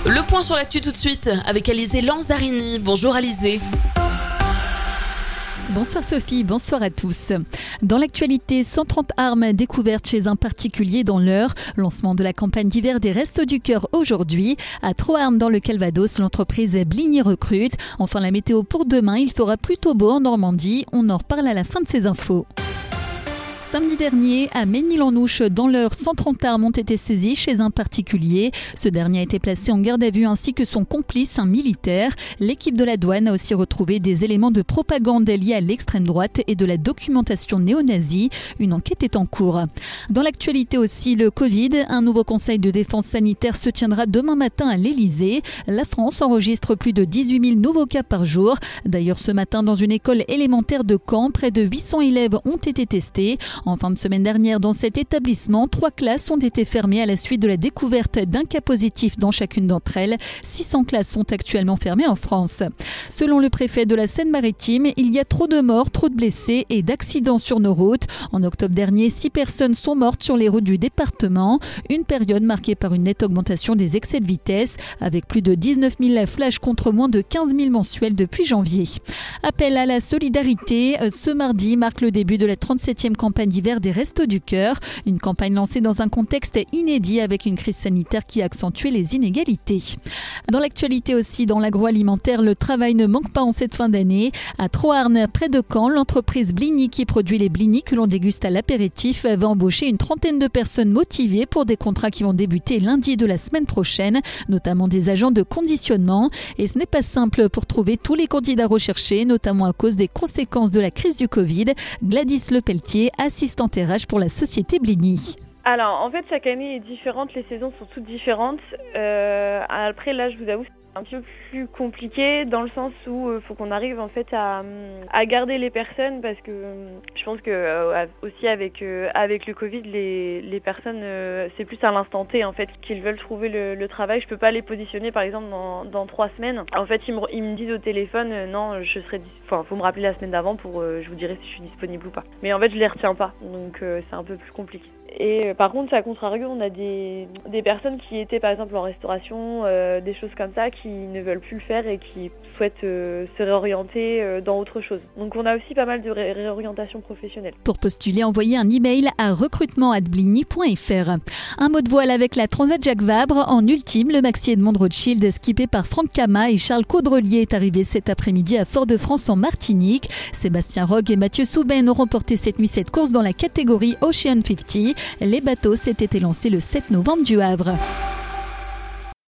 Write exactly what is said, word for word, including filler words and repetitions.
Le point sur l'actu tout de suite avec Alizé Lanzarini. Bonjour Alizé. Bonsoir Sophie, bonsoir à tous. Dans l'actualité, cent trente armes découvertes chez un particulier dans l'Eure. Lancement de la campagne d'hiver des Restos du Cœur aujourd'hui. À Troarn dans le Calvados, l'entreprise Bligny recrute. Enfin la météo pour demain, il fera plutôt beau en Normandie. On en reparle à la fin de ces infos. Samedi dernier, à Ménil-en-Ouche, dans l'Eure, cent trente armes ont été saisies chez un particulier. Ce dernier a été placé en garde à vue ainsi que son complice, un militaire. L'équipe de la douane a aussi retrouvé des éléments de propagande liés à l'extrême droite et de la documentation néo-nazie. Une enquête est en cours. Dans l'actualité aussi, le Covid. Un nouveau conseil de défense sanitaire se tiendra demain matin à l'Elysée. La France enregistre plus de dix-huit mille nouveaux cas par jour. D'ailleurs, ce matin, dans une école élémentaire de Caen, près de huit cents élèves ont été testés. En fin de semaine dernière, dans cet établissement, trois classes ont été fermées à la suite de la découverte d'un cas positif dans chacune d'entre elles. six cents classes sont actuellement fermées en France. Selon le préfet de la Seine-Maritime, il y a trop de morts, trop de blessés et d'accidents sur nos routes. En octobre dernier, six personnes sont mortes sur les routes du département. Une période marquée par une nette augmentation des excès de vitesse, avec plus de dix-neuf mille flashs contre moins de quinze mille mensuels depuis janvier. Appel à la solidarité. Ce mardi marque le début de la trente-septième campagne d'hiver des Restos du Cœur. Une campagne lancée dans un contexte inédit avec une crise sanitaire qui a accentué les inégalités. Dans l'actualité aussi, dans l'agroalimentaire, le travail ne manque pas en cette fin d'année. À Troarn, près de Caen, l'entreprise Bligny qui produit les blinis que l'on déguste à l'apéritif va embaucher une trentaine de personnes motivées pour des contrats qui vont débuter lundi de la semaine prochaine, notamment des agents de conditionnement. Et ce n'est pas simple pour trouver tous les candidats recherchés, notamment à cause des conséquences de la crise du Covid. Gladys Lepelletier, assistante R H pour la société Bligny. Alors en fait chaque année est différente, les saisons sont toutes différentes. Euh, après là je vous avoue c'est un petit peu plus compliqué dans le sens où il euh, faut qu'on arrive en fait à, à garder les personnes parce que euh, je pense que euh, aussi avec euh, avec le Covid les, les personnes euh, c'est plus à l'instant T en fait qu'ils veulent trouver le, le travail. Je peux pas les positionner par exemple dans, dans trois semaines. En fait ils me, ils me disent au téléphone euh, non je serai enfin faut me rappeler la semaine d'avant pour euh, je vous dirai si je suis disponible ou pas. Mais en fait je les retiens pas donc euh, c'est un peu plus compliqué. Et euh, par contre, à contrario, on a des, des personnes qui étaient par exemple en restauration, euh, des choses comme ça, qui ne veulent plus le faire et qui souhaitent euh, se réorienter euh, dans autre chose. Donc on a aussi pas mal de ré- réorientation professionnelle. Pour postuler, envoyez un email à recrutement arobase bligny point f r. Un mot de voile avec la Transat Jacques Vabre. En ultime, le Maxi Edmond Rothschild, skippé par Franck Cama et Charles Caudrelier, est arrivé cet après-midi à Fort-de-France en Martinique. Sébastien Rogue et Mathieu Souben ont remporté cette nuit cette course dans la catégorie Ocean cinquante. Les bateaux s'étaient lancés le sept novembre du Havre.